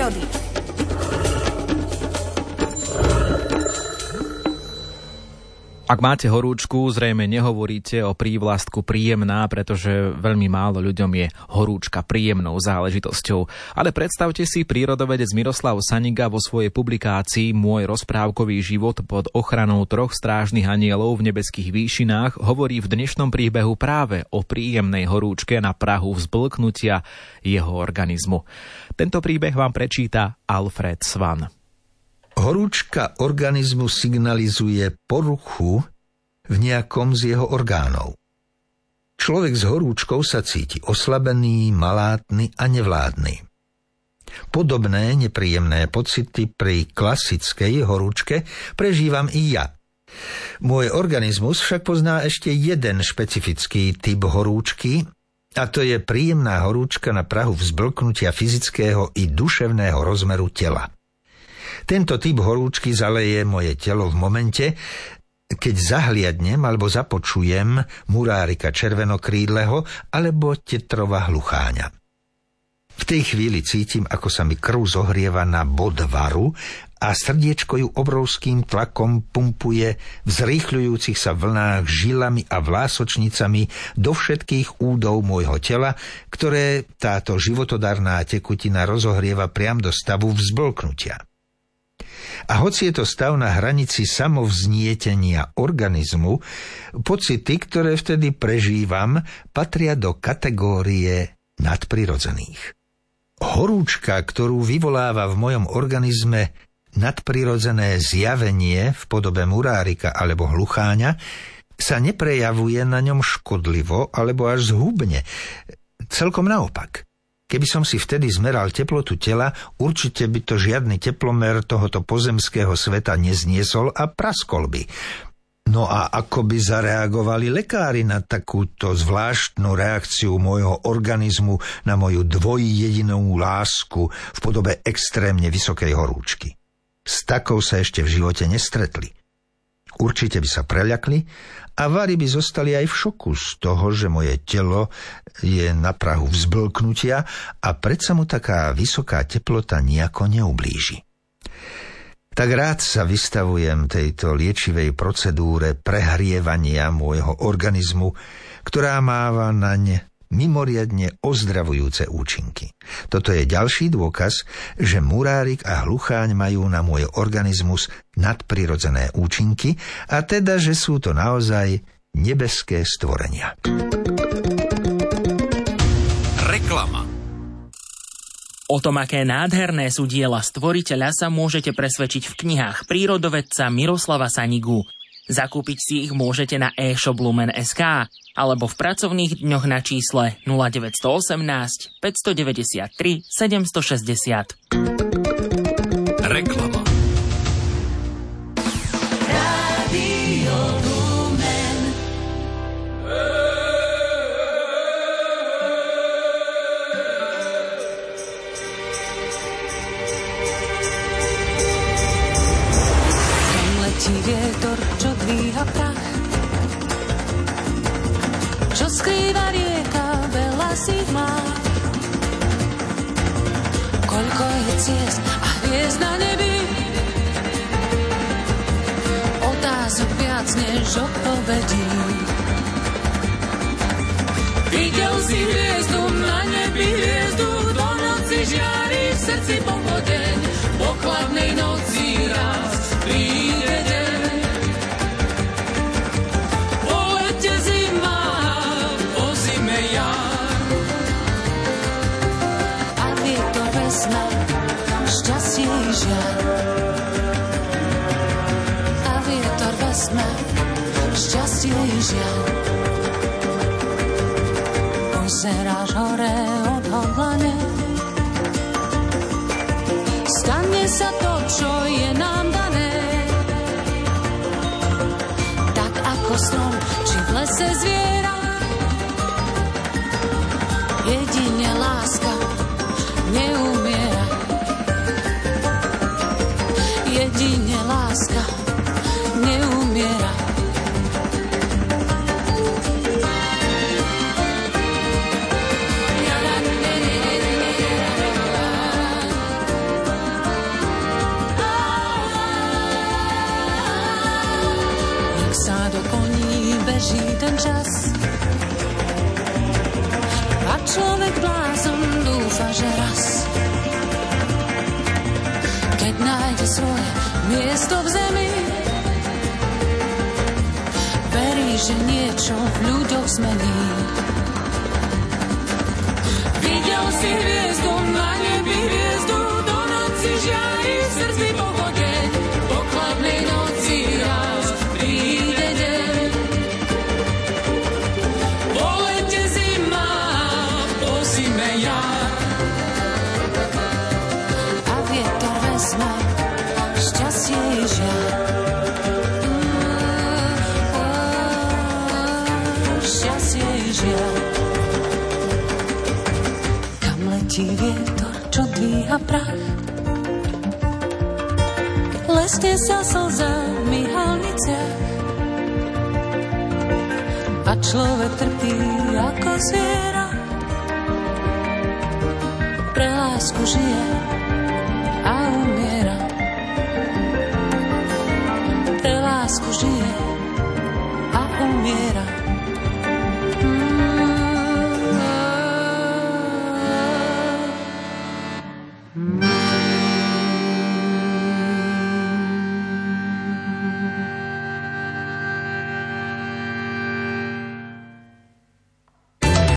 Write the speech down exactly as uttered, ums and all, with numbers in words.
prírody. Ak máte horúčku, zrejme nehovoríte o prívlastku príjemná, pretože veľmi málo ľuďom je horúčka príjemnou záležitosťou. Ale predstavte si, prírodovedec Miroslav Saniga vo svojej publikácii Môj rozprávkový život pod ochranou troch strážnych anielov v nebeských výšinách hovorí v dnešnom príbehu práve o príjemnej horúčke na prahu vzblknutia jeho organizmu. Tento príbeh vám prečíta Alfred Svan. Horúčka organizmu signalizuje poruchu v nejakom z jeho orgánov. Človek s horúčkou sa cíti oslabený, malátny a nevládny. Podobné nepríjemné pocity pri klasickej horúčke prežívam i ja. Môj organizmus však pozná ešte jeden špecifický typ horúčky, a to je príjemná horúčka na prahu vzblknutia fyzického i duševného rozmeru tela. Tento typ horúčky zaleje moje telo v momente, keď zahliadnem alebo započujem murárika červenokrídleho alebo tetrova hlucháňa. V tej chvíli cítim, ako sa mi krv zohrieva na bod varu a srdiečko ju obrovským tlakom pumpuje v zrýchľujúcich sa vlnách žilami a vlásočnicami do všetkých údov môjho tela, ktoré táto životodarná tekutina rozohrieva priam do stavu vzblknutia. A hoci je to stav na hranici samovznietenia organizmu, pocity, ktoré vtedy prežívam, patria do kategórie nadprirodzených. Horúčka, ktorú vyvoláva v mojom organizme nadprirodzené zjavenie v podobe murárika alebo hlucháňa, sa neprejavuje na ňom škodlivo alebo až zhubne. Celkom naopak. Keby som si vtedy zmeral teplotu tela, určite by to žiadny teplomer tohoto pozemského sveta nezniesol a praskol by. No a ako by zareagovali lekári na takúto zvláštnu reakciu môjho organizmu na moju dvojjedinou lásku v podobe extrémne vysokej horúčky? S takou sa ešte v živote nestretli. Určite by sa preľakli a vari by zostali aj v šoku z toho, že moje telo je na prahu vzblknutia a predsa mu taká vysoká teplota nejako neublíži. Tak rád sa vystavujem tejto liečivej procedúre prehrievania môjho organizmu, ktorá máva naň mimoriadne ozdravujúce účinky. Toto je ďalší dôkaz, že murárik a hlucháň majú na môj organizmus nadprirodzené účinky a teda, že sú to naozaj nebeské stvorenia. Reklama. O tom, aké nádherné sú diela stvoriteľa, sa môžete presvedčiť v knihách prírodovedca Miroslava Sanigu. Zakúpiť si ich môžete na e-shop lumen bodka es ká alebo v pracovných dňoch na čísle nula deväť jedna osem, päť deväť tri, sedem šesť nula. Reklama. Rádio Lumen. Tam letí vietor, čo dvíha prach, čo skrýva rieka, veľa si má. Koľko je ciest a hviezd na nebi, otázok viac než odpovedí. Videl si hviezdu na nebi, hviezdu do noci žiari, v srdci pochodeň, po chladnej noci raz príde deň. Po lete zima, po zime jar a vietor vesna, šťastie i žiaľ. A vietor vesna, šťastie i žiaľ. Pozeráš hore odhodlane, stane sa to, čo je nám dané. Tak ako strom, či v lese zviera, jedine láska neumiera. Jedine láska neumiera. čas. A človek blázon dúfa, že raz, keď nájde svoje miesto v zemi, verí, že niečo v ľuďoch zmení. Videl si hviezdu na nebi, hviezdu do noci žiari, v srdci pohodeň, po chladnej noci raz príde deň. Po lete zima, po zime jar, a vietor vezme šťastie i žiaľ. Šťastie i žiaľ. Kam letí vietor, čo dvíha prach, lesne sa slzami halniciach, a človek trpí ako zviera.